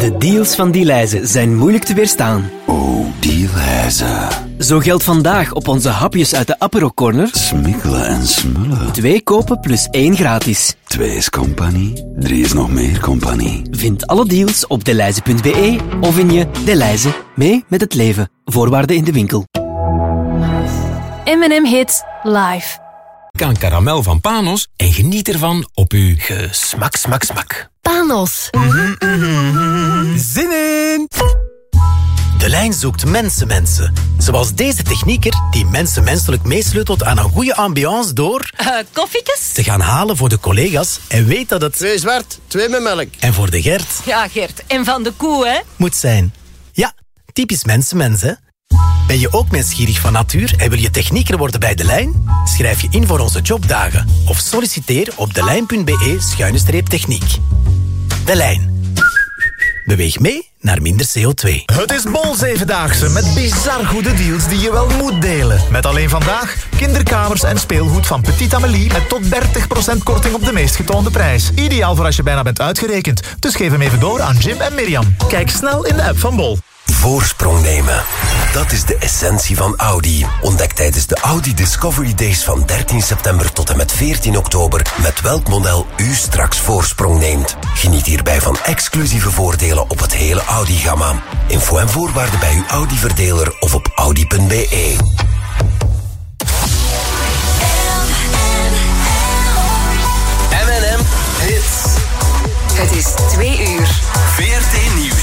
De deals van Delhaize zijn moeilijk te weerstaan. Oh, Delhaize. Zo geldt vandaag op onze hapjes uit de Apero Corner... Smikkelen en smullen. 2 kopen plus 1 gratis. 2 is compagnie, 3 is nog meer compagnie. Vind alle deals op delhaize.be of in je Delhaize. Mee met het leven. Voorwaarden in de winkel. M&M Hits live. Kan karamel van Panos en geniet ervan op uw Smak. Panos. Zin in! De lijn zoekt mensen. Zoals deze technieker die mensen menselijk meesleutelt aan een goede ambiance door... Koffiekes? te gaan halen voor de collega's en weet dat het... 2 zwart, 2 met melk. En voor de Gert... Ja, Gert. En van de koe, hè? moet zijn. Ja, typisch mensen, hè? Ben je ook mensgierig van natuur en wil je technieker worden bij De Lijn? Schrijf je in voor onze jobdagen of solliciteer op delijn.be/techniek. De Lijn. Beweeg mee naar minder CO2. Het is Bol 7-daagse met bizar goede deals die je wel moet delen. Met alleen vandaag kinderkamers en speelgoed van Petit Amélie met tot 30% korting op de meest getoonde prijs. Ideaal voor als je bijna bent uitgerekend. Dus geef hem even door aan Jim en Mirjam. Kijk snel in de app van Bol. Voorsprong nemen. Dat is de essentie van Audi. Ontdek tijdens de Audi Discovery Days van 13 september tot en met 14 oktober met welk model u straks voorsprong neemt. Geniet hierbij van exclusieve voordelen op het hele Audi-gamma. Info en voorwaarden bij uw Audi-verdeler of op audi.be. M&M Hits. Het is 2 uur. VRT Nieuws.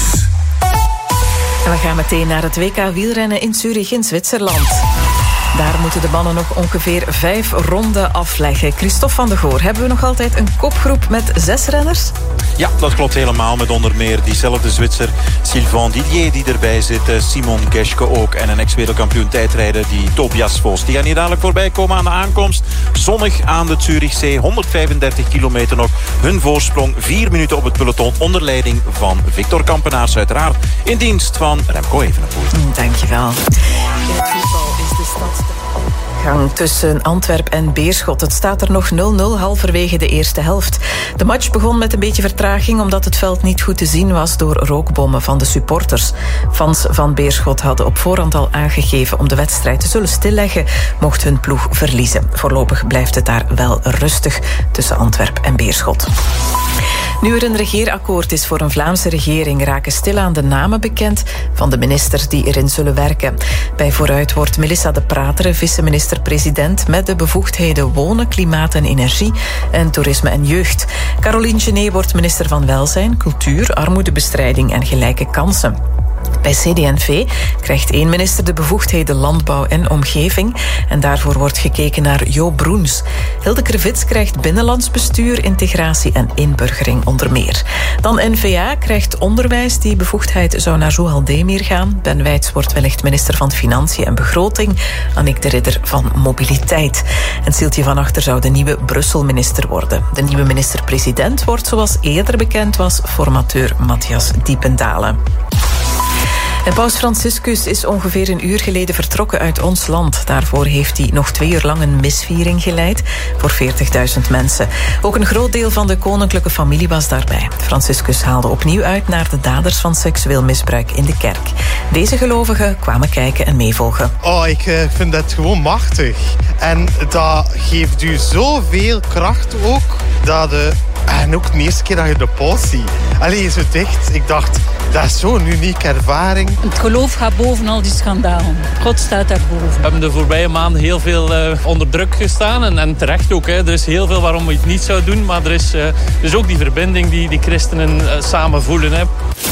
En we gaan meteen naar het WK wielrennen in Zurich in Zwitserland. Daar moeten de mannen nog ongeveer 5 ronden afleggen. Christophe van de Goor, hebben we nog altijd een kopgroep met 6 renners? Ja, dat klopt helemaal. Met onder meer diezelfde Zwitser Sylvain Didier die erbij zit. Simon Geschke ook. En een ex-wereldkampioen tijdrijder, die Tobias Vos. Die gaan hier dadelijk voorbij komen aan de aankomst. Zonnig aan de Zurichzee. 135 kilometer nog. Hun voorsprong 4 minuten op het peloton. Onder leiding van Victor Kampenaars uiteraard. In dienst van Remco Evenepoel. Dankjewel. In het voetbal is de stadsgang tussen Antwerp en Beerschot. Het staat er nog 0-0 halverwege de eerste helft. De match begon met een beetje vertraging omdat het veld niet goed te zien was door rookbommen van de supporters. Fans van Beerschot hadden op voorhand al aangegeven om de wedstrijd te zullen stilleggen mocht hun ploeg verliezen. Voorlopig blijft het daar wel rustig tussen Antwerp en Beerschot. Nu er een regeerakkoord is voor een Vlaamse regering, raken stilaan de namen bekend van de ministers die erin zullen werken. Bij Vooruit wordt Melissa De Prateren vice-minister-president met de bevoegdheden wonen, klimaat en energie en toerisme en jeugd. Caroline Genet wordt minister van Welzijn, Cultuur, Armoedebestrijding en Gelijke Kansen. Bij CD&V krijgt 1 minister de bevoegdheden landbouw en omgeving en daarvoor wordt gekeken naar Jo Broens. Hilde Krevits krijgt binnenlands bestuur, integratie en inburgering onder meer. Dan N-VA krijgt onderwijs, die bevoegdheid zou naar Zohal Demir gaan. Ben Wijts wordt wellicht minister van Financiën en Begroting, Annick de Ridder van Mobiliteit. En Siltje van Achter zou de nieuwe Brussel-minister worden. De nieuwe minister-president wordt, zoals eerder bekend was, formateur Matthias Diependalen. En paus Franciscus is ongeveer een uur geleden vertrokken uit ons land. Daarvoor heeft hij nog 2 uur lang een misviering geleid voor 40.000 mensen. Ook een groot deel van de koninklijke familie was daarbij. Franciscus haalde opnieuw uit naar de daders van seksueel misbruik in de kerk. Deze gelovigen kwamen kijken en meevolgen. Oh, ik vind dat gewoon machtig. En dat geeft u zoveel kracht ook, en ook de eerste keer dat je de paus ziet. Allee, zo dicht. Ik dacht, dat is zo'n unieke ervaring. Het geloof gaat boven al die schandalen. God staat daarboven. We hebben de voorbije maanden heel veel onder druk gestaan. En terecht ook. Hè. Er is heel veel waarom we het niet zouden doen. Maar er is ook die verbinding die christenen samen voelen. Hè.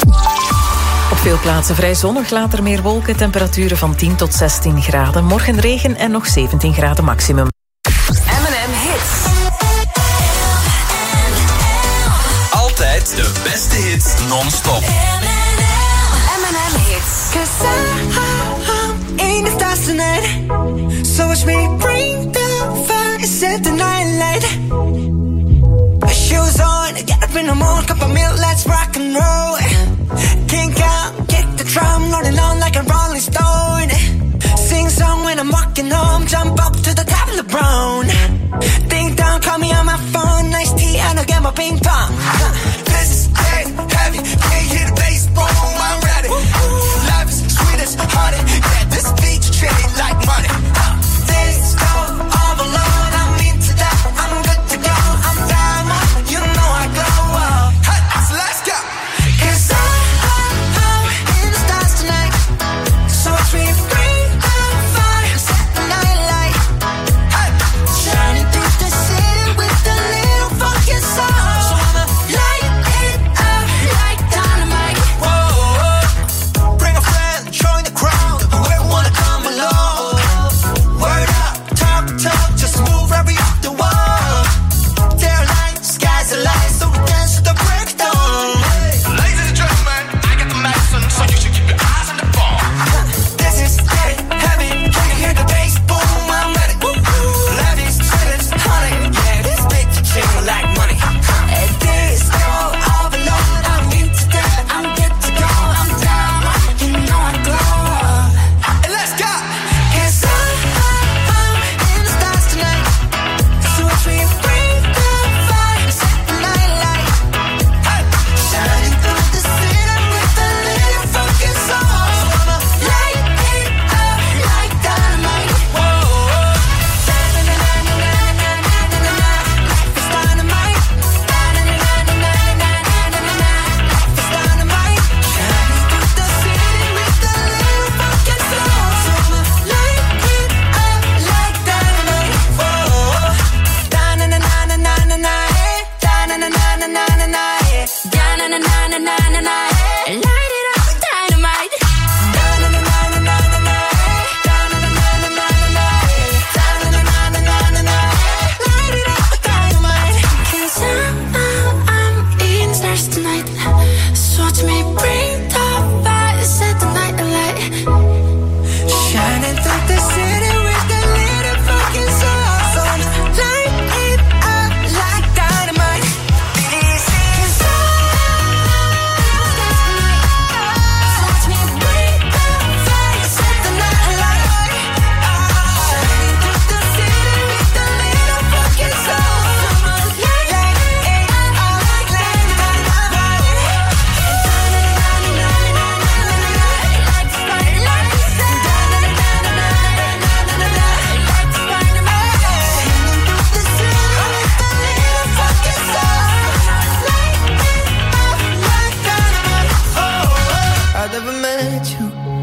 Op veel plaatsen vrij zonnig, later meer wolken. Temperaturen van 10 tot 16 graden. Morgen regen en nog 17 graden maximum. M&M Hits. Altijd de beste hits non-stop. M&M Hits. 'Cause I'm in the stars tonight. So watch me bring the fire and set the night light. Shoes on, get up in the morning, cup of milk, let's rock and roll. Kink out, kick the drum, rolling on like a rolling stone. Sing song when I'm walking home, jump up to the top of the brown. Ding dong, call me on my phone, nice tea and I'll get my ping pong. This is dead heavy, can't hear the bass.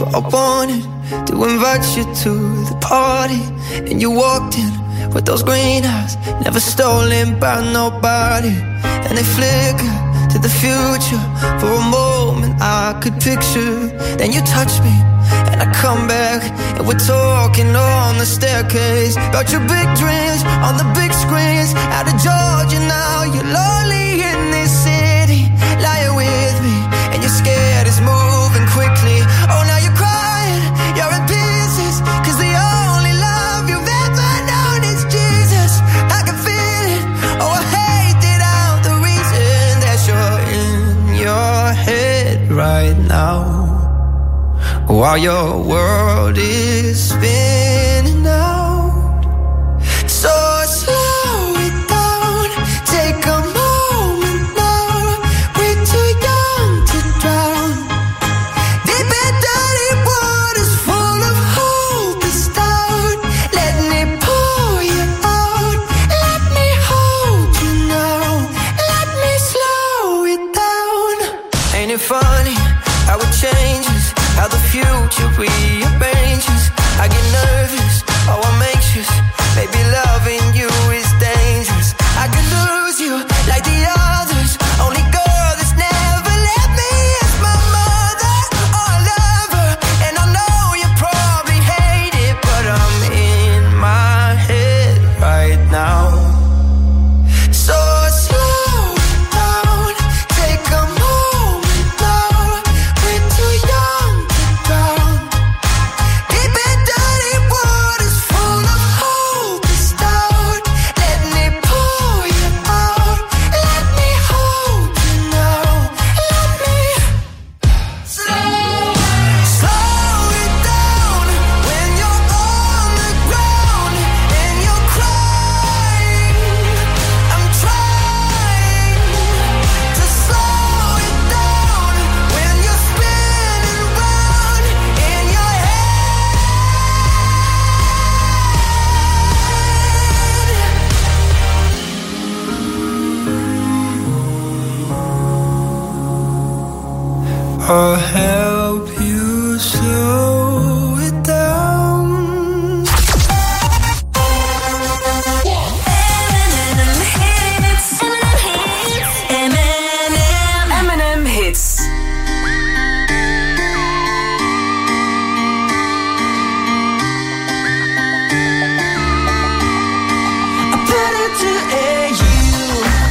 I wanted to invite you to the party, and you walked in with those green eyes, never stolen by nobody, and they flicker to the future. For a moment I could picture, then you touch me and I come back, and we're talking on the staircase about your big dreams on the big screens. Out of Georgia now, you're lonely in this city, lying with me, and you're scared it's moving quickly. Oh, now you're crying, you're in pieces, cause the only love you've ever known is Jesus. I can feel it, oh I hate it out, the reason that you're in your head right now, while your world is spinning out. So slow it down, take a moment now. We're too young to drown, deep in dirty waters full of hope is down. Let me pull you out, let me hold you now, let me slow it down. Ain't it funny how it changes, how the future rearranges? I get nervous, oh I'm anxious, maybe loving you is dangerous. I could lose you like the others, only girl that's never let me is my mother. Oh I love her, and I know you probably hate it, but I'm in my head right now. So slow down, take a moment now. We're too young to drown, deep in dirty waters full of hope is down. Let me pull you out, let me hold you now, let me slow it down. When you're on the ground and you're crying, I'm trying to slow it down. When you're spinning round in your head, I'll help you slow it down. M&M hits. I put it to AU,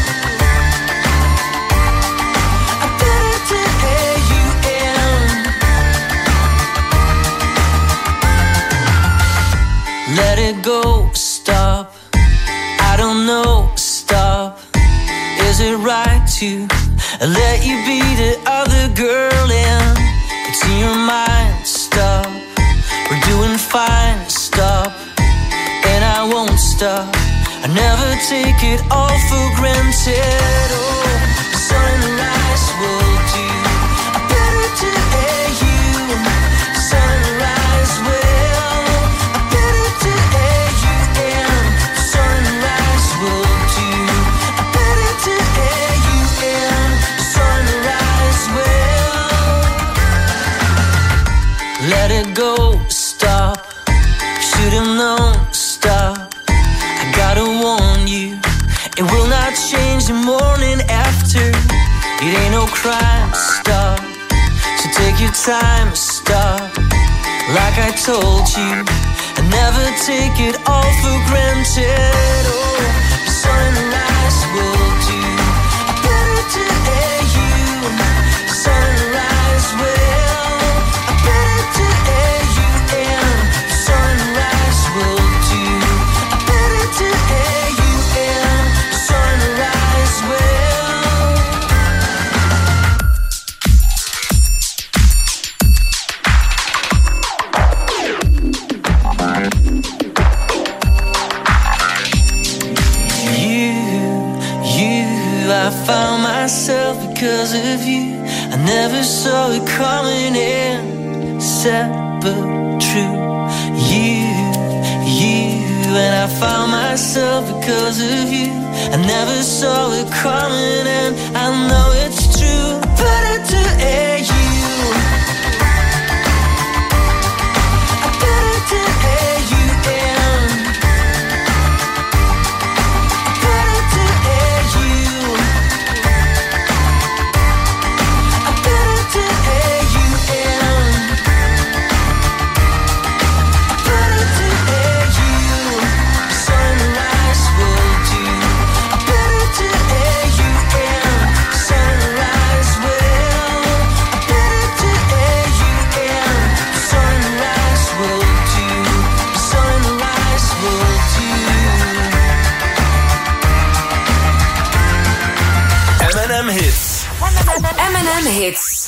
I put it to AUM. Let it go, stop. I don't know, stop. Is it right to let you be the other girl and it's in your mind? Stop. We're doing fine, stop. And I won't stop. I never take it all for granted. Oh, the sunrise will do. I put it to AU, sunrise will. I put it to AUM, sunrise will do. I put it to AUM, sunrise will. Let it go, stop. Should've known, stop. I gotta warn you, it will not change the morning after. It ain't no crime, stop. So take your time, stop. Like I told you, I never take it all for granted. Oh, the sunrise will do. I put it to AU, sunrise will. I put it to AUM, sunrise will do. I put it to AUM, sunrise will. I found myself because of you. I never saw it coming in, sad but true. You, and I found myself because of you. I never saw it coming and I know it's true. Put it to AU, Hits.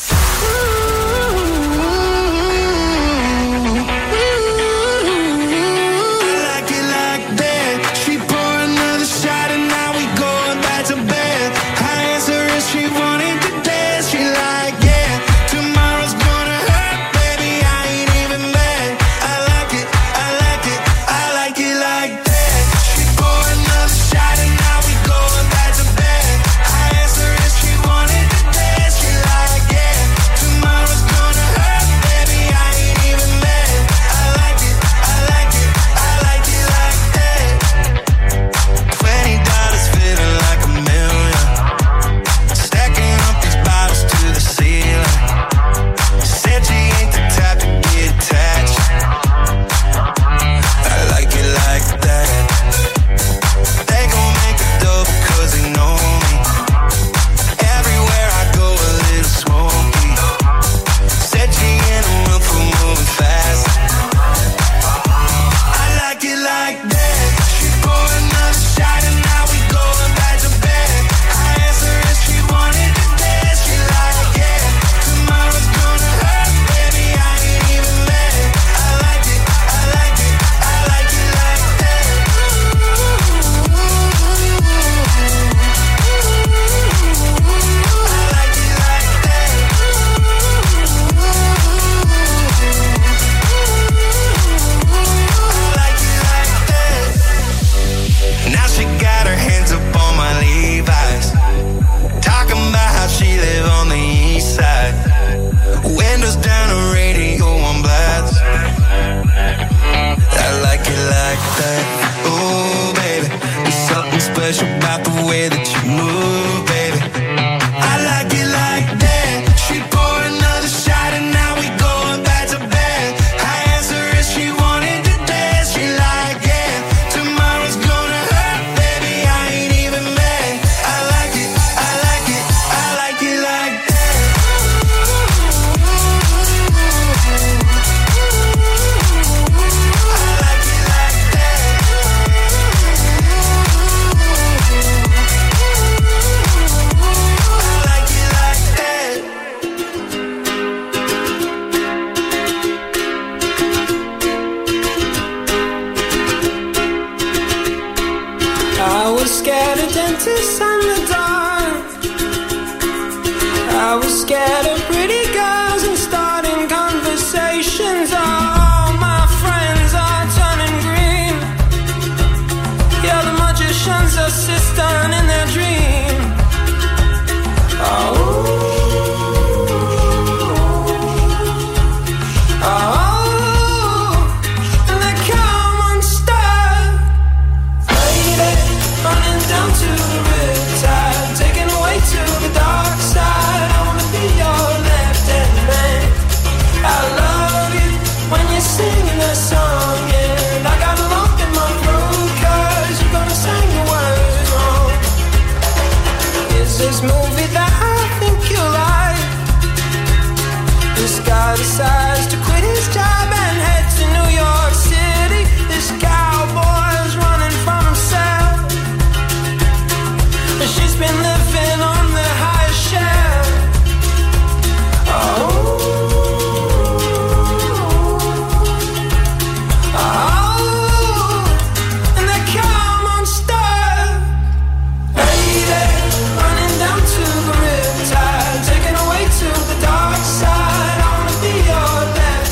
Taking away to the dark side. I wanna be your left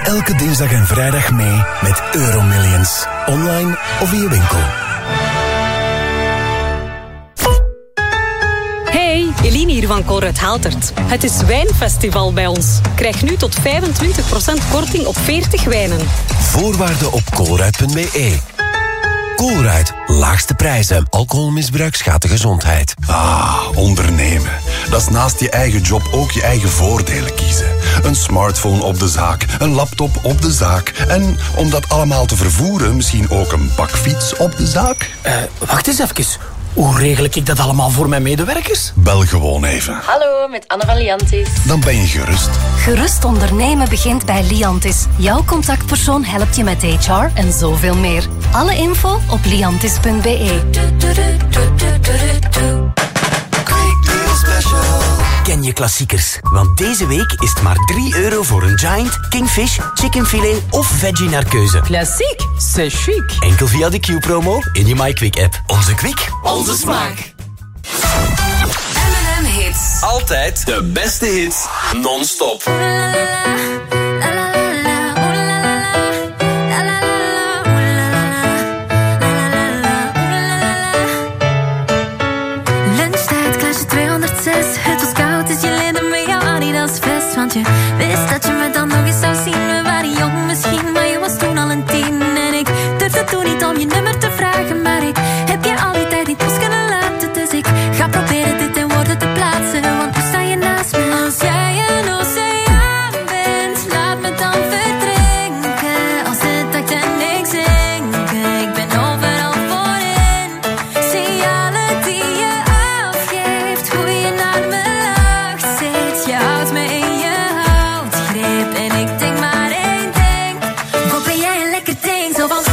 elke dinsdag en vrijdag mee met Euromillions. Online of in je winkel. Hey, Eline hier van Colruyt Haltert. Het is wijnfestival bij ons. Krijg nu tot 25% korting op 40 wijnen. Voorwaarden op colruyt.be. Colruyt, laagste prijzen. Alcoholmisbruik schaadt de gezondheid. Ondernemen. Dat is naast je eigen job ook je eigen voordelen kiezen. Een smartphone op de zaak, een laptop op de zaak. En om dat allemaal te vervoeren, misschien ook een bakfiets op de zaak. Wacht eens even. Hoe regel ik dat allemaal voor mijn medewerkers? Bel gewoon even. Hallo, met Anne van Liantis. Dan ben je gerust. Gerust ondernemen begint bij Liantis. Jouw contactpersoon helpt je met HR en zoveel meer. Alle info op liantis.be. Ken je klassiekers? Want deze week is het maar €3 voor een Giant, Kingfish, chickenfilet of veggie naar keuze. Klassiek, c'est chic. Enkel via de Q-promo in je MyQuick-app. Onze Quick. Onze smaak. M&M Hits. Altijd de beste hits, non-stop. Lunchtijd, klasje 206. Het was koud, dus je leende me jouw Adidas vest. Want je wist dat je me dan nog eens zou zien. We waren jong misschien, maar je was toen al een 10. En ik durfde toen niet om je nummer te vragen. Maar ik heb je al die tijd niet los kunnen laten. Dus ik ga proberen dit in woorden te plaatsen. Want nu sta je naast me. Als jij een oceaan bent, laat me dan verdrinken. Als het dacht en ik zinken. Ik ben overal voorin. Signalen die je afgeeft, hoe je naar me lacht zit. Je houdt me in je houtgreep. En ik denk maar één ding. Wat ben jij een lekker ding. Zo van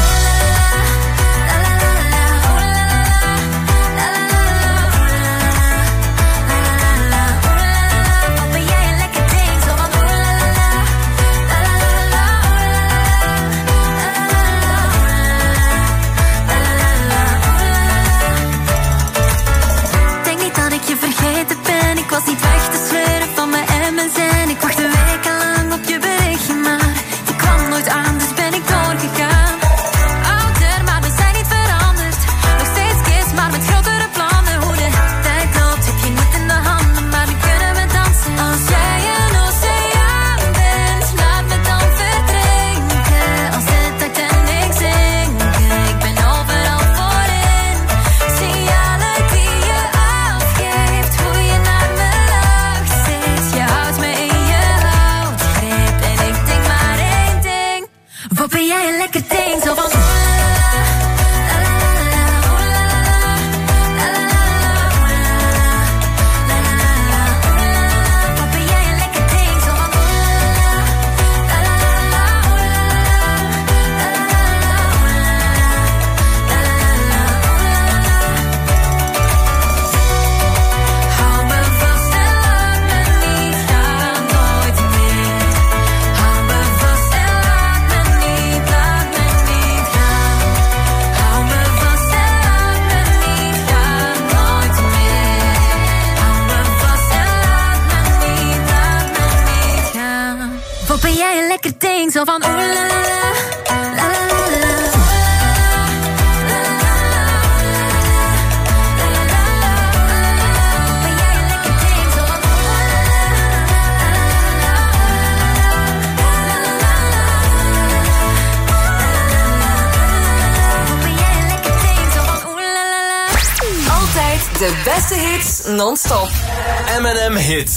denk niet dat ik je vergeten ben. Ik was niet weg te sleuren van mijn MSN. Ik wachtte wekenlang op je berichtje, maar die kwam nooit aan, dus ben ik doorgegaan. Ouder, maar we zijn niet veranderd. Nog steeds kids, maar met grotere plannen. Hoe de tijd loopt, heb je niet in de handen, maar nu kunnen we dansen. Als jij een oceaan bent, laat me dan verdrinken. Als het dacht en ik zinken. Ik ben overal voorin. Signalen die je afgeeft, hoe je naar me lacht zit. Je houdt me in je houtgreep. En ik denk maar één ding. Wat ben jij een lekker ding. Zo van wat ben jij een lekker ding. Zo van hou me vast en laat me niet gaan, nooit meer. Hou me vast en laat me niet gaan. Hou me vast en laat me niet gaan, nooit meer. Hou me vast en laat me niet gaan. Wat ben jij een lekker ding. Zo van oeh la la la, la la la la. Altijd de beste hits non-stop. M&M Hits.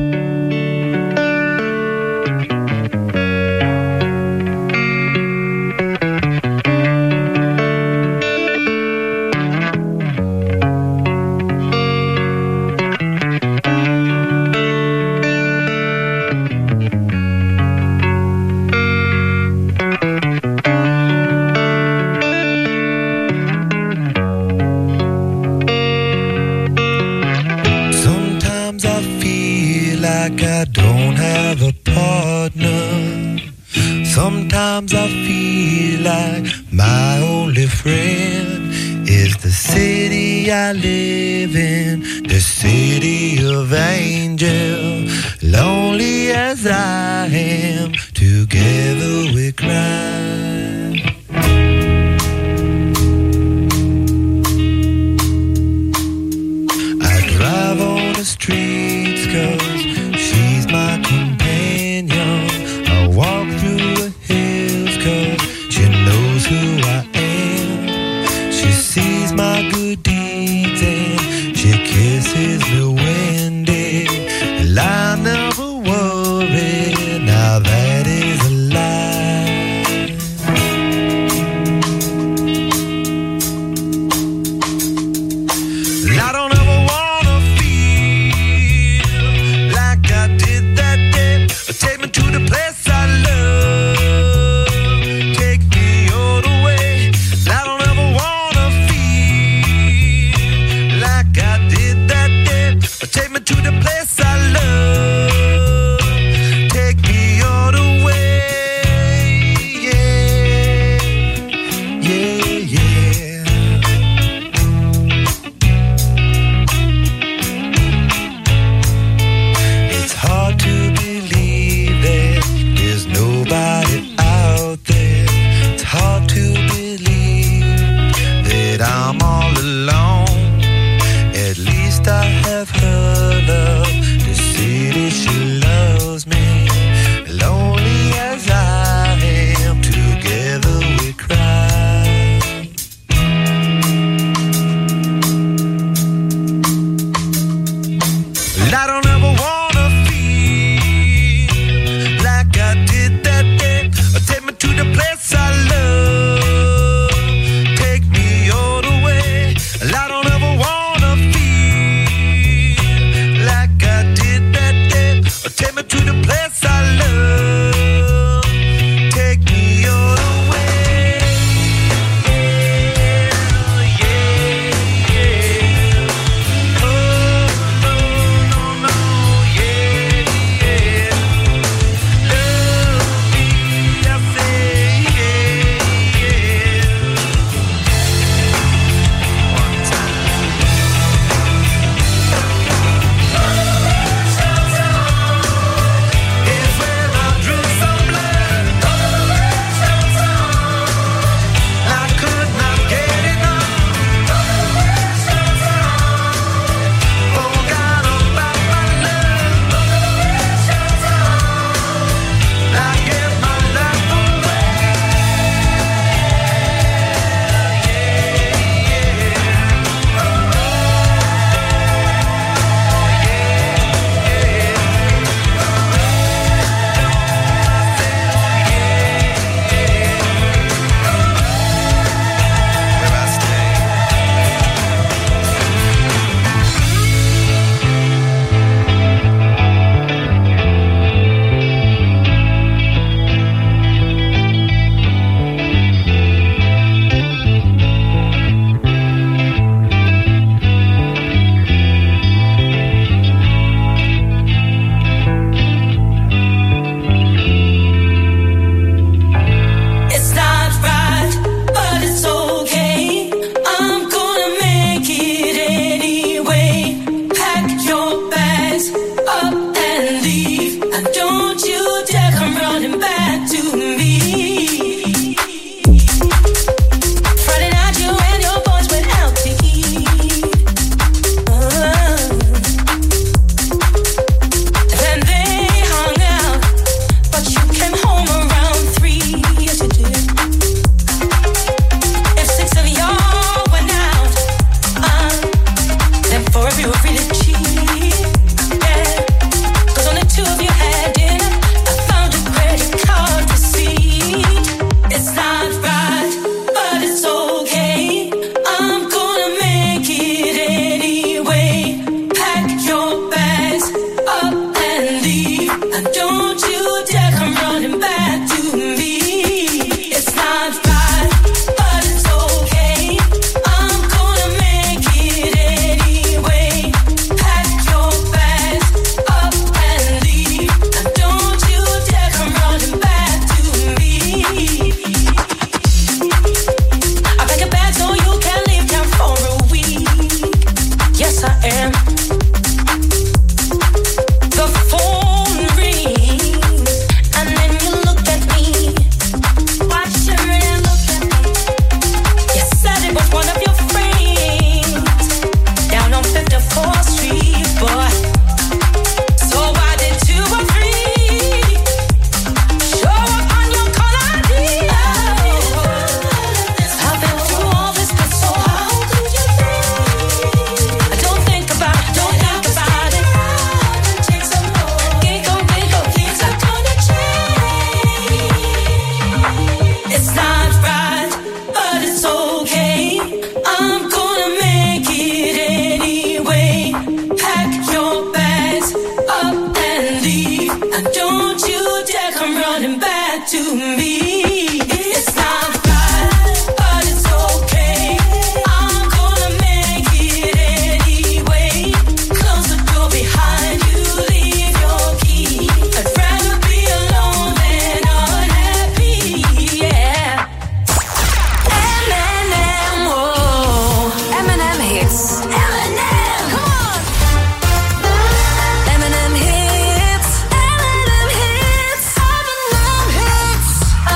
Sometimes I feel like I don't have a partner. Sometimes I feel like my only friend is the city I live in, the city of angels. Lonely as I am, together together we cry. Drive on the streets 'cause she's my companion. I walk through the hills 'cause she knows who I am. She sees my good deeds and she kisses me when day. And I never worry, now that is a lie. I don't ever want take me to the place I love. Take me all the way. I don't ever wanna feel like I did that day. Take me to the place I love. Take me all the way. Yeah, yeah, yeah. It's hard to believe there's nobody out there. It's hard to believe that I'm all alone. At least I have her love to see that she loves me. Lonely as I am, together we cry. I don't ever wanna like I did that day. Take me to the place I love. Take me all the way. I don't ever wanna feel like I did that day. Take me to the place I love. Take me all the way. Yeah, yeah. Oh, no, no, no, yeah, yeah. The phone rings. Don't you dare come running back to me. It's not right, but it's okay. I'm gonna make it anyway. Close the door behind you, leave your key. I'd rather be alone than unhappy, yeah. M&M, whoa. M&M hits. M&M, come on. M&M hits. M&M hits. M&M hits.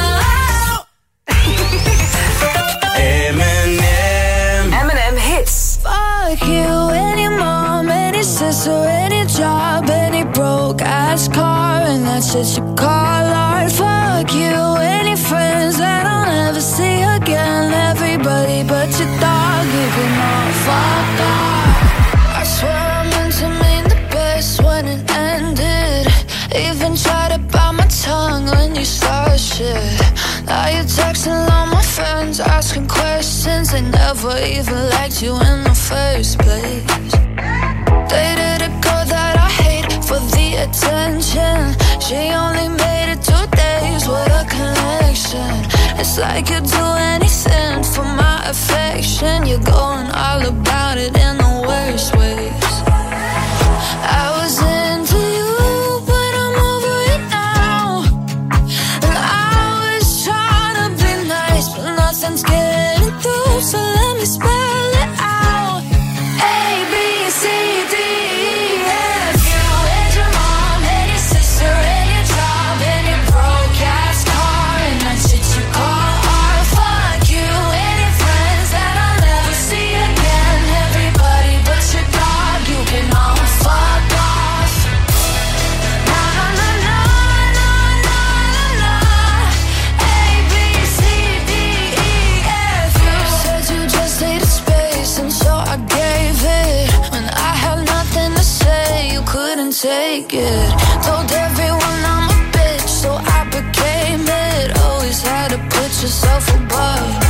M&M. M&M hits. Fuck you and your mom and your sister and your job and your broke ass car and that shit you call art. Fuck you and your friends that I'll never see again. Everybody but your dog, you can all fuck off. I swear I meant to mean the best when it ended. Even tried to bite my tongue when you started shit. Now you're texting all my friends, asking questions. They never even liked you in the first place. Dated a girl that I hate for the attention. She only made it 2 days with a connection. It's like you'd do anything for my affection. You're going all about it in the worst ways. I was into you, but I'm over it now. And I was trying to be nice, but nothing's getting through. So let me spell it out. A, B, C, D, E, F. You and your mom and your sister and your job and your broke ass car and that shit you call art. Fuck you and your friends that I'll never see again. Everybody but your dog, you can all fuck off. Na na na na na na na na. A, B, C, D, E, F. You said you just needed space and so I gave it. When I had nothing to say, you couldn't take it. Told everyone I'm a bitch, so I became it. Always had to put yourself above me.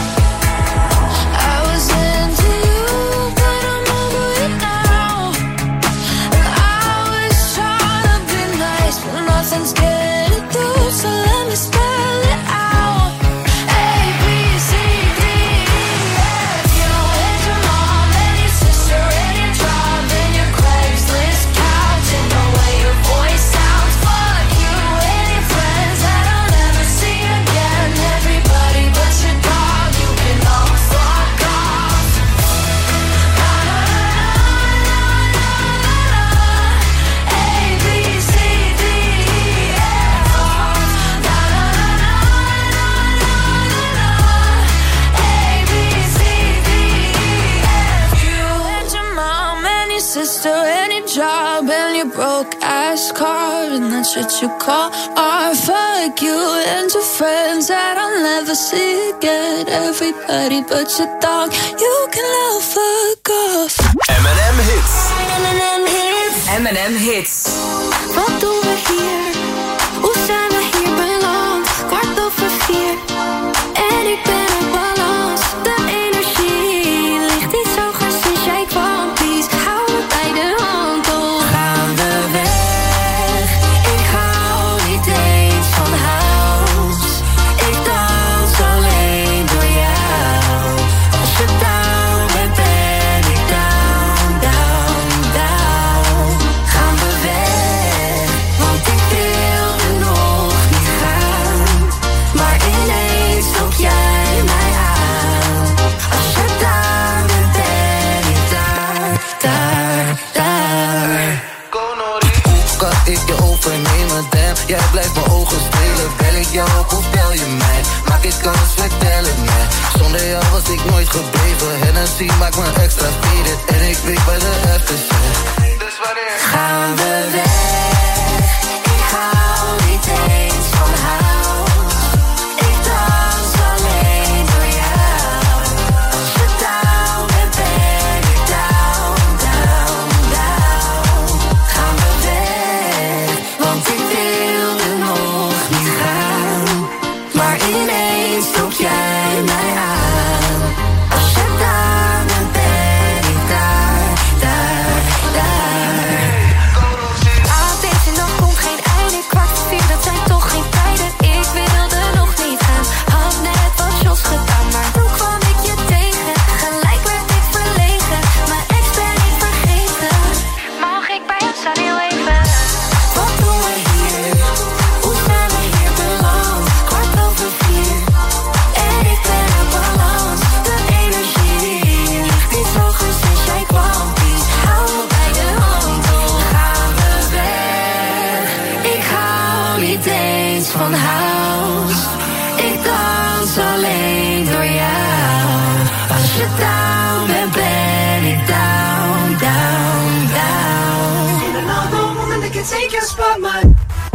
I was into you, but I'm over it now. And I was trying to be nice, but nothing's getting through. So let me spell it out. A, B, C, D, E, F. You and your mom and your sister and your job and your Craigslist couch and the way your voice sounds. Fuck you and your friends that I'll never see again. Everybody but your dog, you can all fuck off. Na na na na na na. A, B, C, D, E, F. Na na na na na na na. A, B, C, D, E, F. You and your mom and your sister and your job and your broke ass car and that shit you call art. Fuck you and your friends that I'll never see again. Everybody but your dog, you can all fuck off. M&M hits. M&M hits. M&M hits. Wat doen we hier? Hoe zijn we hier beland? 4:15 en ik ben op balans. De energie ligt niet zo goed sinds jij kwam. Please, hou me bij de hand. Oh, gaan we weg? Ik hou niet eens van house. Ik dans alleen door jou. Als je down bent, ben ik down, down, down. Gaan we weg? Want ik wilde nog niet gaan. Maar ineens loop jij mij aan. Als je daar bent, ben ik daar, daar, daar. Hoe kan ik je overnemen, damn? Jij blijft mijn ogen spelen. Bel ik jou op of bel je mij? Maak ik kans, vertel het mij. Zonder jou was ik nooit gebleven. Hennessy maakt me extra faded. En ik weet bij de FTC. Dus wanneer gaan we weg? Ik hou niet eens van house. Ik dans alleen door jou. Als je down bent, ben ik down, down, down. Gaan we weg? Want ik wilde nog niet gaan. Maar ineens loop jij mij aan. Als je daar bent, ben ik daar, daar, daar. I think van house. Ik dans alleen door jou. Als je down bent, ben ik down, down, down. In another woman that can take your spot, man.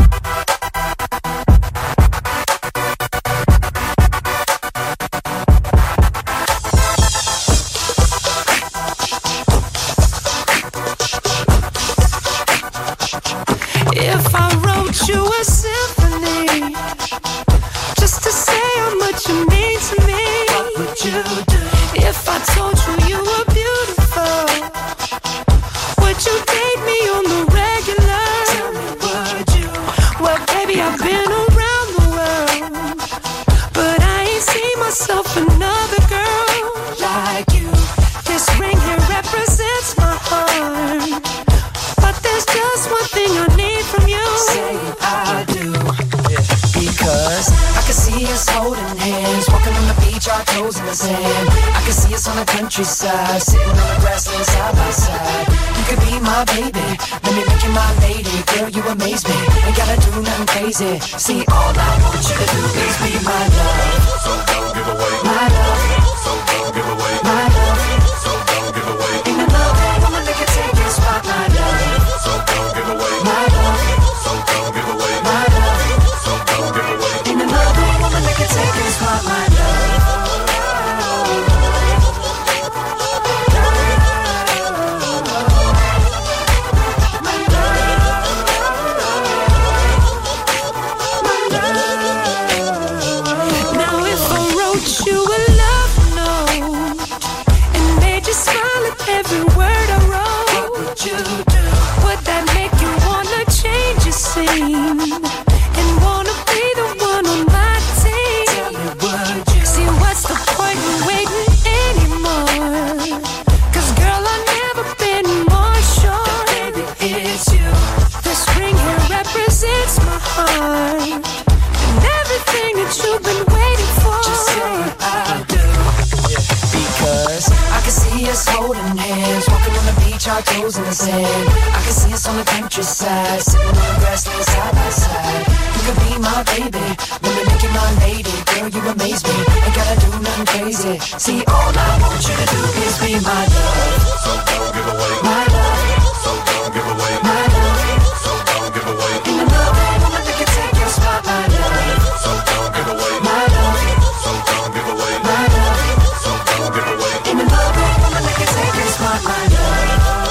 If I wrote you a symphony, just to say how much you mean to me, what would you do? If I told you you were beautiful, would you date me on the regular? Tell me, would you? Well, baby, I've been around the world, but I ain't seen myself another girl like you. This ring here represents my heart, but there's just one thing I need from you. Say I do. Because I can see us holding hands, walking on the beach, our toes in the sand. I can see us on the countryside, sitting on the grassland side by side. You could be my baby, let me make you my lady. Girl, you amaze me, ain't gotta do nothing crazy. See, all I want you to do is be my love. So don't give away my love. So don't give away my love. So don't give away. Ain't another woman that can take your spot, my love. So don't give away my love. So don't give away my love. So don't give away. Ain't another woman that can take your spot, my love. Now if I wrote you a love note and made you smile at every word I wrote, what would you do? Would that make you wanna change your scene and wanna be the one on my team? Tell me, would you? See, what's the point in waiting anymore? 'Cause girl, I've never been more sure that baby, it's you. This ring here represents my heart and everything that you've been waiting for. Just say I do. Because I can see us holding hands, walking on the beach, our toes in the sand. I can see us on the countryside, sitting on the grassland side by side. You could be my baby, let me make you my lady. Girl, you amaze me, ain't gotta do nothing crazy. See, all I want you to do is be my love. So don't give away my love. So don't give away my love. So don't give away. Ain't another woman that can take your spot, my love. So don't give away my love. So don't give away my love. So don't give away. Ain't another woman that can take your spot, my love.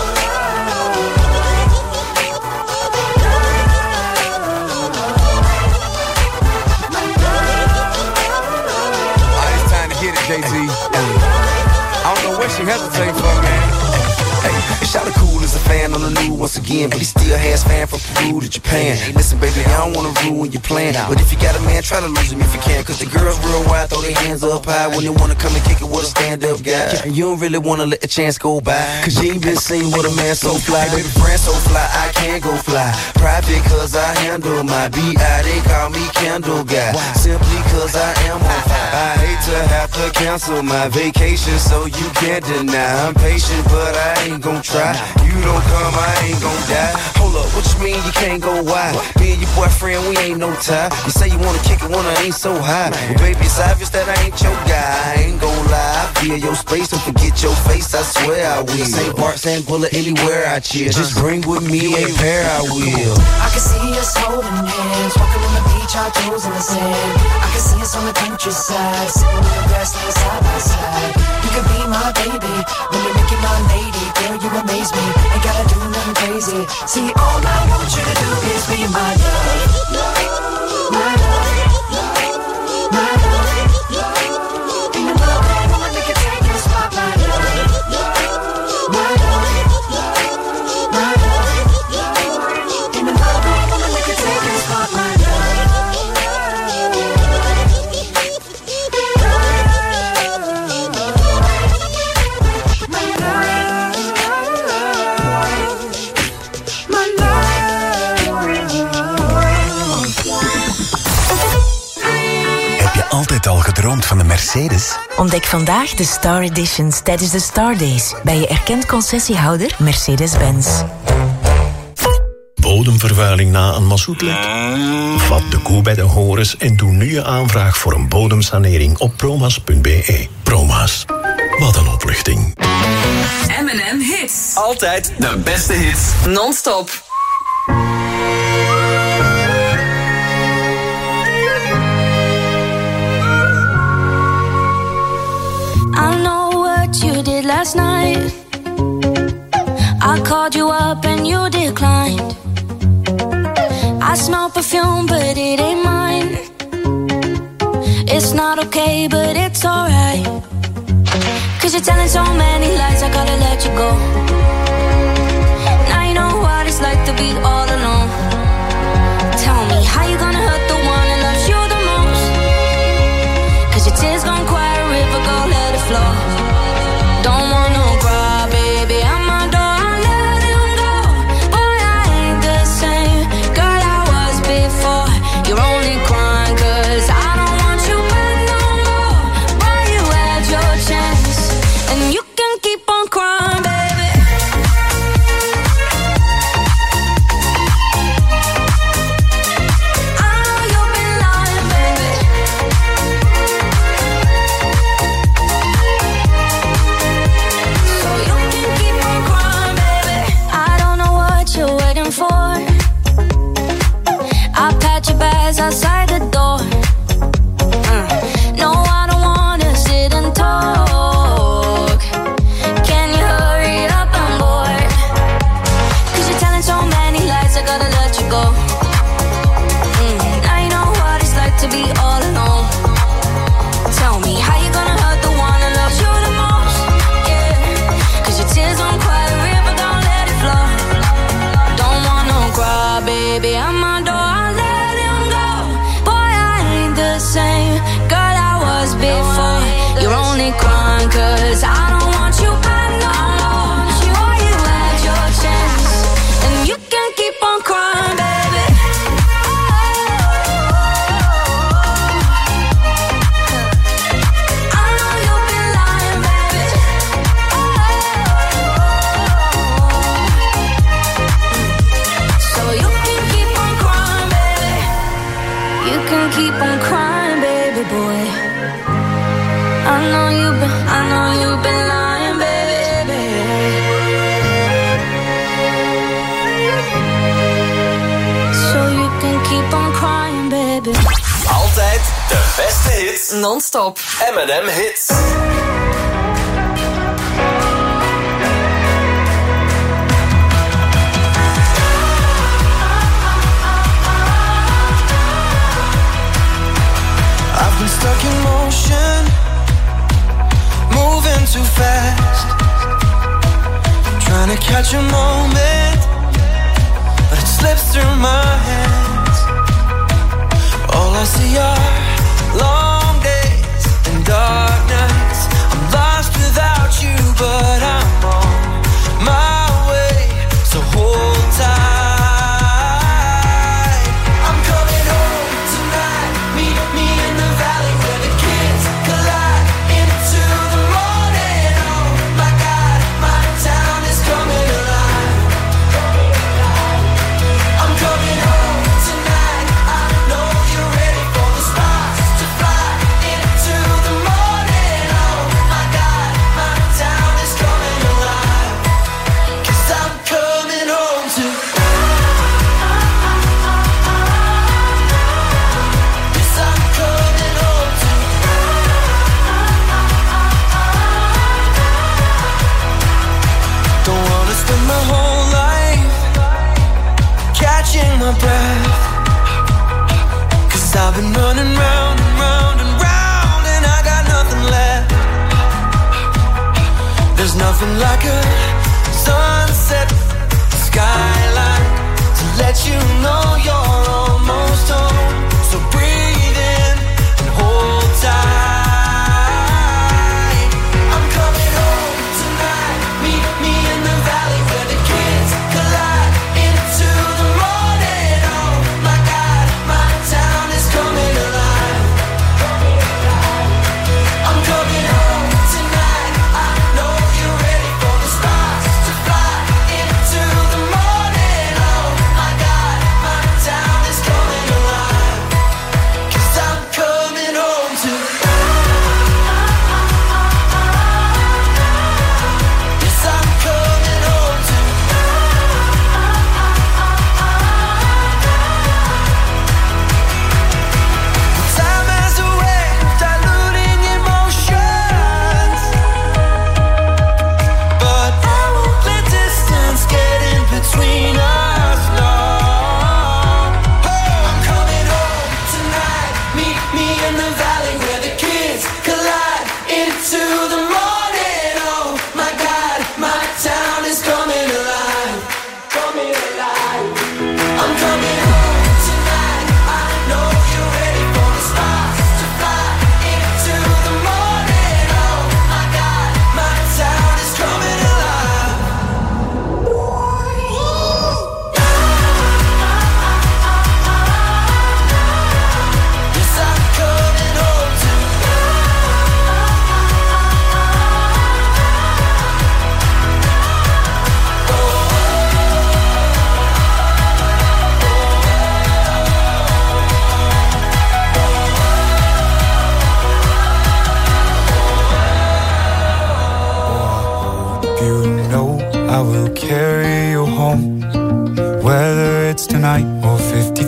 It's time to hit it, JT. I don't know what she hesitating for, man. Hey, Shotta Cool is a fan on the news once again, but he still has fan from Peru to Japan. Hey, listen, baby, I don't wanna ruin your plan, but if you got a man, try to lose him if you can. 'Cause the girls worldwide throw their hands up high when they wanna come and kick it with a stand-up guy. And you don't really wanna let the chance go by, 'cause you ain't been seen with a man so fly. Baby, friend so fly, I can't go fly. Private 'cause I handle my B.I. They call me Candle Guy, simply 'cause I am on fire. I hate to have to cancel my vacation, so you can't deny. I'm patient, but I ain't gon' try. You don't come, I ain't gon' die. Hold up, what you mean you can't go wide? Me and your boyfriend, we ain't no tie. You say you wanna kick it when I ain't so high. Well, baby, it's obvious that I ain't your guy. I ain't gon' lie, I feel your space, don't forget your face, I swear I will. St. Bart, St. Bullet, anywhere I cheer. Just bring with me a pair, I will. I can see us holding hands, walking on the beach, our toes in the sand. I can see us on the countryside, sitting on the grassland side by side. You could be my baby, let me make you my lady. Girl, you amaze me, ain't gotta do nothing crazy. See, all I want you to do is be my love. My love. My love. Ain't another woman that can take your spot, my love. My love. My love. Ain't another woman that can take your spot, my Altijd al gedroomd van de Mercedes? Ontdek vandaag de Star Editions tijdens de Star Days bij je erkend concessiehouder Mercedes-Benz. bodemvervuiling na een mazoetlek? Vat de koe bij de horens en doe nu je aanvraag voor een bodemsanering op promas.be. Promas. Wat een opluchting. M&M Hits. Altijd de beste hits. Non-stop. I know what you did last night. I called you up and you declined. I smell perfume but it ain't mine. It's not okay but it's alright. 'Cause you're telling so many lies, I gotta let you go. Now you know what it's like to be all alone. Tell me how you gonna hurt the one that loves you the most. 'Cause your tears gon' quiet a river, go let it flow. Don't want no cry, baby, I'm my door, I let him go. Boy, I ain't the same girl I was before. You're only crying 'cause I don't want you back no more. Boy, you had your chance, and you can keep on crying, baby. I know you've been lying, baby. So you can keep on crying, baby. I don't know what you're waiting for. I'll pat your bags outside the door. No, I don't wanna sit and talk. Can you hurry up, I'm bored. 'Cause you're telling so many lies, I gotta let you go. Now you know what it's like to be all alone. Tell me how you gonna hurt the one that loves you the most. Yeah, 'cause your tears don't quiet a river, don't let it flow. Don't want no cry, baby, I'm my door, I let him go. Boy, I ain't the same girl I was before. You're only crying 'cause I don't want you back no more. Boy, you had your chance, and you can keep on crying, baby. I know you've been lying, baby. So you can keep on crying, baby. You can keep on crying, baby boy. I know you've been lying, baby. So you can keep on crying, baby. Altijd de beste hits. Non-stop. M&M Hits. I've been stuck in motion, moving too fast, trying to catch a moment, but it slips through my hands. All I see are long days and dark nights. I'm lost without you, but I'm on my way, so hold tight. I'm coming home tonight, meet me in the valley where the kids collide into the morning. Oh my God, my town is coming alive. I'm coming home tonight, I know you're ready for the stars to fly into the morning. Oh my God, my town is coming alive. 'Cause I'm coming home to. Yes, I'm coming home to. Don't wanna spend my whole life catching my breath, 'cause I've been running round and round and round, and I got nothing left. There's nothing like a sunset skyline to let you know you're almost home. So breathe in and hold tight. I'm coming home tonight, meet me in the valley where the kids collide into the morning. Oh my God, my town is coming alive. I'm coming home tonight, I know you're ready for the stars to fly into the morning. Oh my God.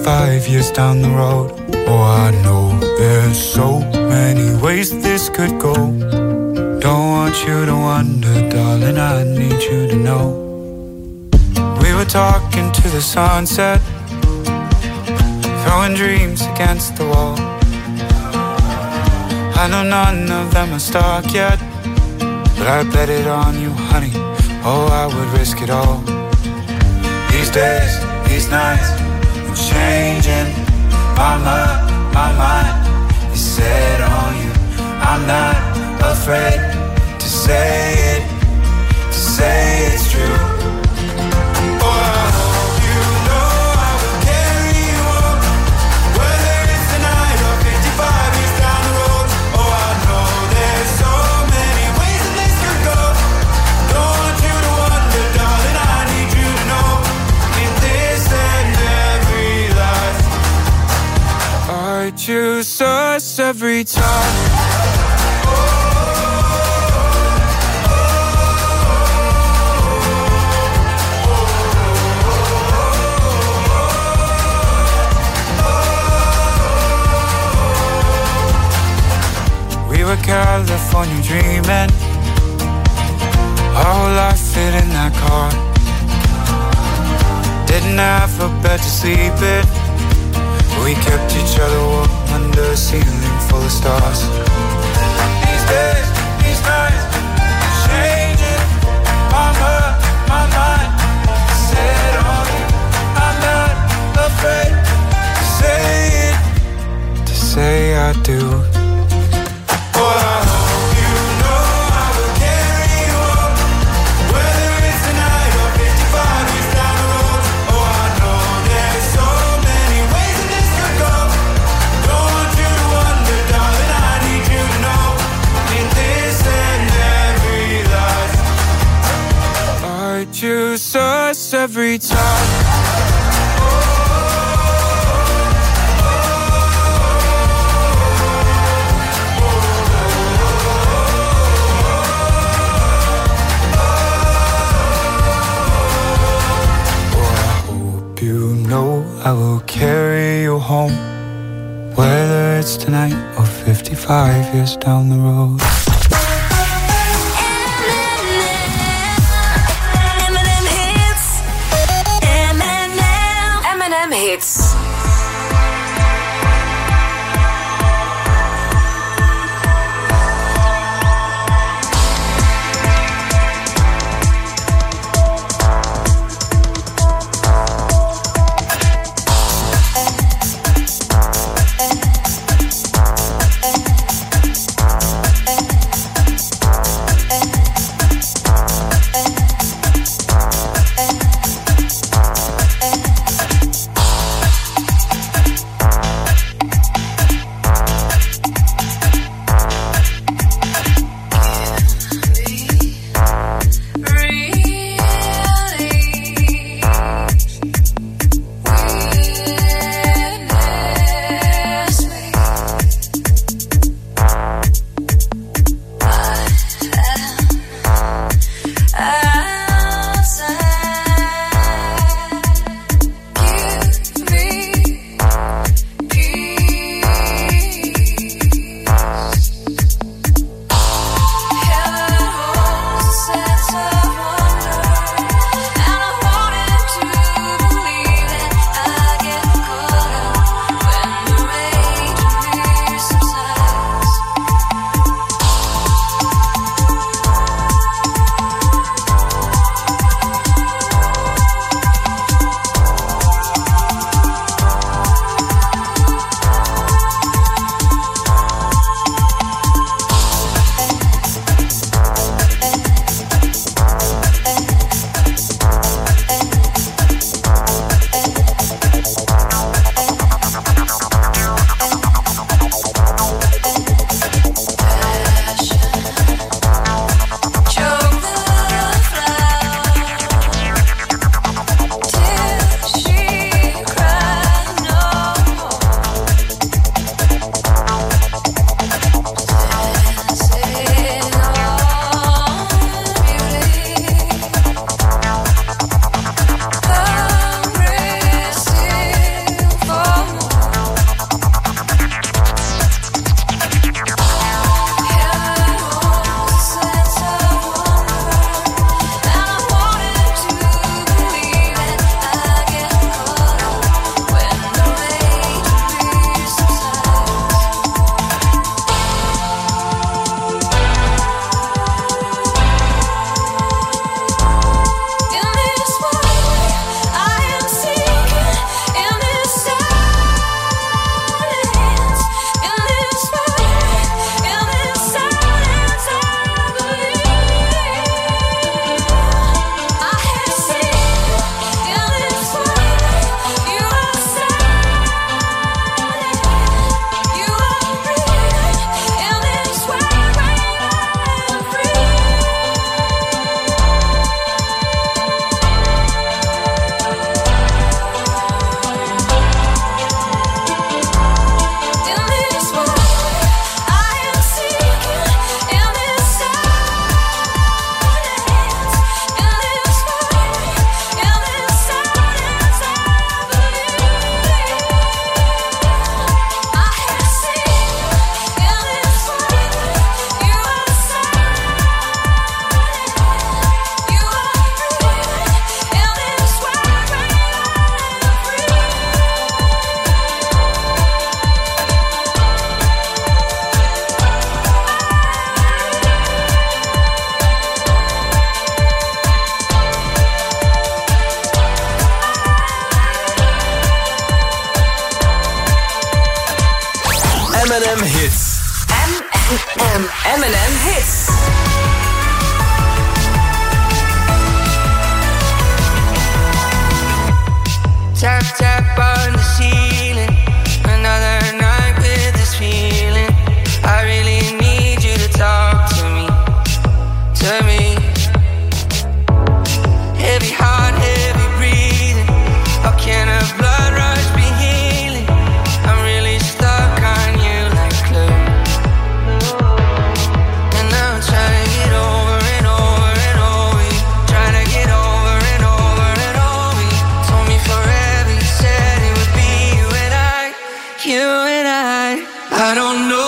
55 years down the road. Oh, I know there's so many ways this could go. Don't want you to wonder, darling, I need you to know. We were talking to the sunset, throwing dreams against the wall. I know none of them are stuck yet, but I bet it on you, honey. Oh, I would risk it all. These days, these nights, I'm changing. My mind is set on you. I'm not afraid to say it's true. Oh, I hope you know I will carry you on, whether it's tonight or 55 years down the road. Oh, I know there's so many ways that this could go. Don't want you to wonder, darling, I need you to know. In this and every life, I choose us every time. California dreaming, our whole life fit in that car. Didn't have a bed to sleep in, but we kept each other warm under a ceiling full of stars. These days, these nights, changing. My mind set on you. I'm not afraid to say I do. Choose us every time. I will carry you home, whether it's tonight or 55 years down the road. M&M Hits. M&M Hits. M&M Hits. Tap, tap on the ceiling. Another night with this feeling. I really need you to talk to me. To me. Heavy heart, heavy breathing. How can a blood rush be healing? I'm really stuck on you like glue. And I'm trying to get over and over and over you. Trying to get over and over and over you. Told me forever, you said it would be you and I. You and I don't know.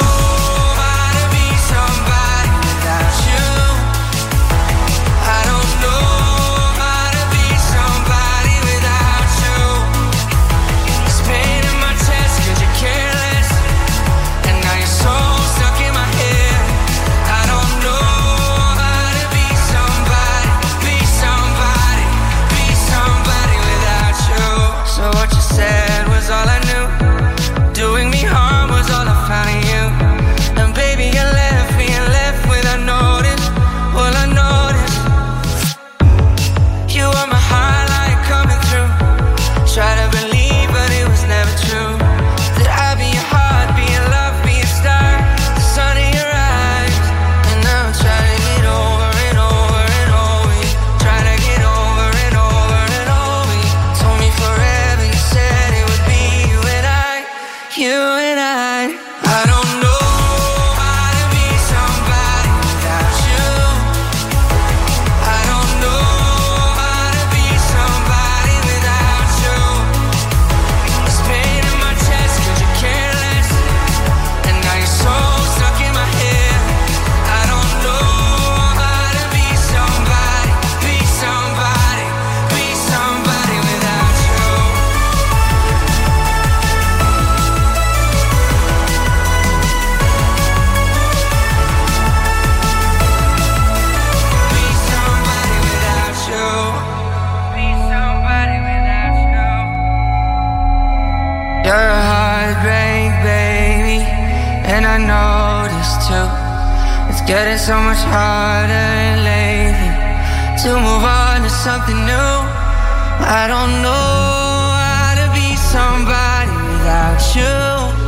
Getting so much harder lately to move on to something new. I don't know how to be somebody without you.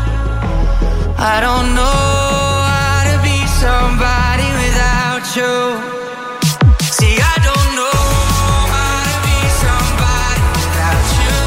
I don't know how to be somebody without you. See, I don't know how to be somebody without you.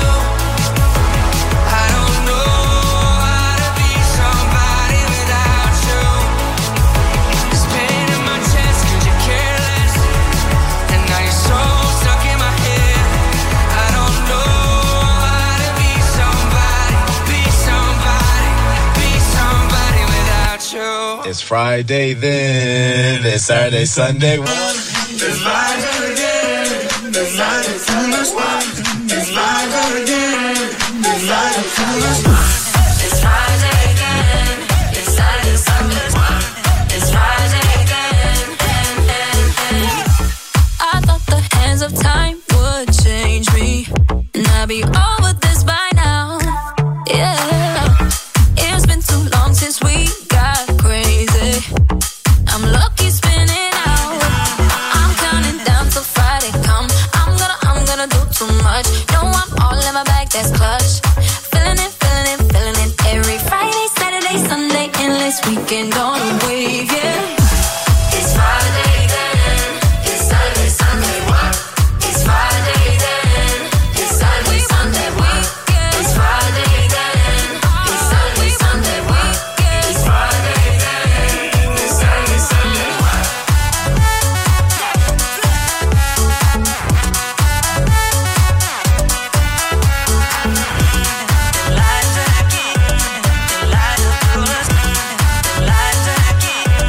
I don't know how to be somebody without you. There's pain in my chest 'cause you're careless, and now you're so stuck in my head. I don't know how to be somebody, be somebody, be somebody without you. It's Friday then, it's Saturday, Sunday. It's Friday again, it's Friday, Sunday, it's Friday again, it's Friday, Sunday. It's Friday again, it's Saturday, Sunday, it's Friday again, I thought the hands of time would change me, and I'd be over this by now. Yeah, it's been too long since we got crazy. I'm lucky spinning out. I'm counting down till Friday come. I'm gonna do too much. No, I'm all in my bag, that's clutch. Feeling it, feeling it, feeling it. Every Friday, Saturday, Sunday, endless weekend on a wave, yeah. It's Friday then, it's Saturday, Sunday, what? It's Friday then, it's Saturday, Sunday, what? It's Friday then, it's Saturday, Sunday, what? It's Friday then, it's Saturday, Sunday, what? Lies again, lies of course, lies again.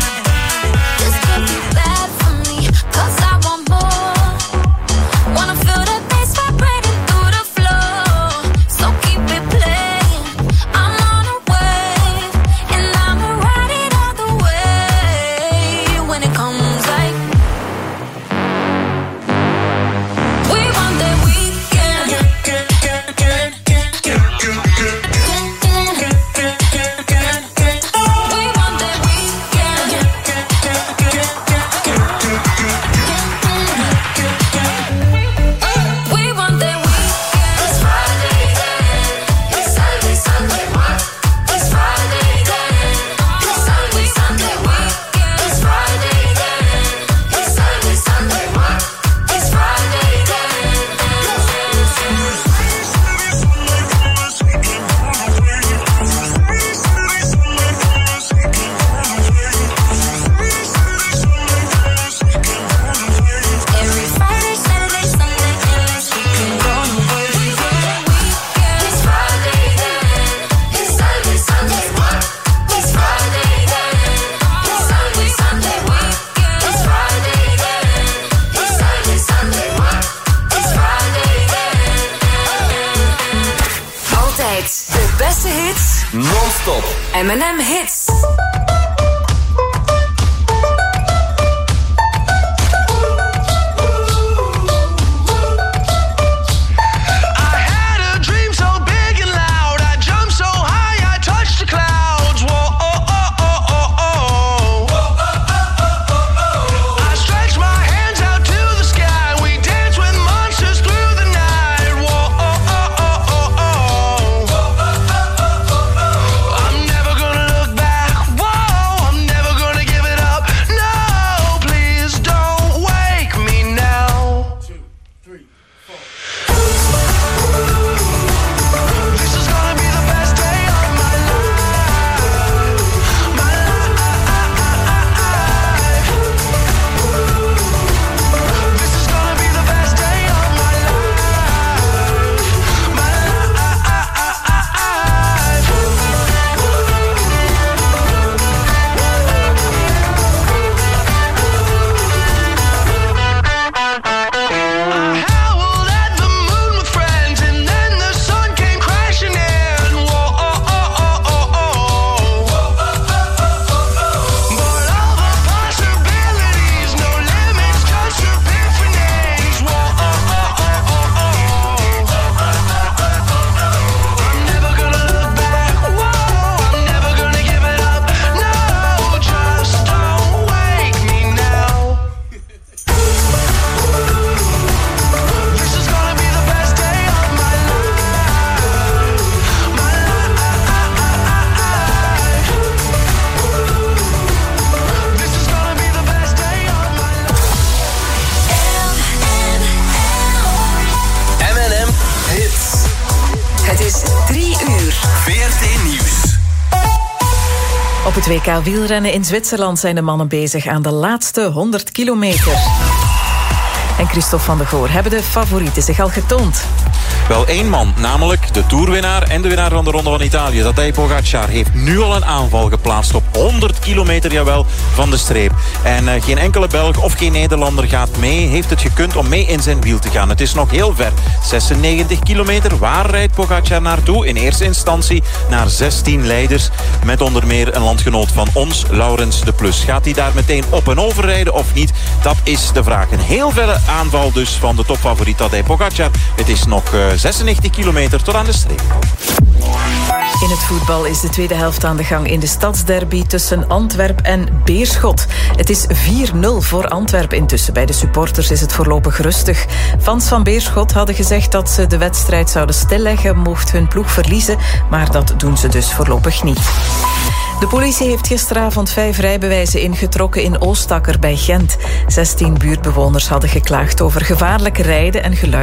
De beste hits. Non-stop. M&M Hits. Op het WK wielrennen in Zwitserland zijn de mannen bezig aan de laatste 100 kilometer. En Christophe van de Goor, hebben de favorieten zich al getoond? Wel één man, namelijk de toerwinnaar en de winnaar van de Ronde van Italië. Tadej Pogacar heeft nu al een aanval geplaatst op 100 kilometer, jawel, van de streep. En geen enkele Belg of geen Nederlander gaat mee, heeft het gekund om mee in zijn wiel te gaan. Het is nog heel ver, 96 kilometer. Waar rijdt Pogacar naartoe? In eerste instantie naar 16 leiders, met onder meer een landgenoot van ons, Laurens de Plus. Gaat hij daar meteen op en over rijden of niet? Dat is de vraag. Een heel verre aanval dus van de topfavoriet Tadej Pogacar. Het is nog 96 kilometer tot aan de streep. In het voetbal is de tweede helft aan de gang in de stadsderby tussen Antwerp en Beerschot. Het is 4-0 voor Antwerp intussen. Bij de supporters is het voorlopig rustig. Fans van Beerschot hadden gezegd dat ze de wedstrijd zouden stilleggen mocht hun ploeg verliezen, maar dat doen ze dus voorlopig niet. De politie heeft gisteravond 5 rijbewijzen ingetrokken in Oostakker bij Gent. 16 buurtbewoners hadden geklaagd over gevaarlijk rijden en geluid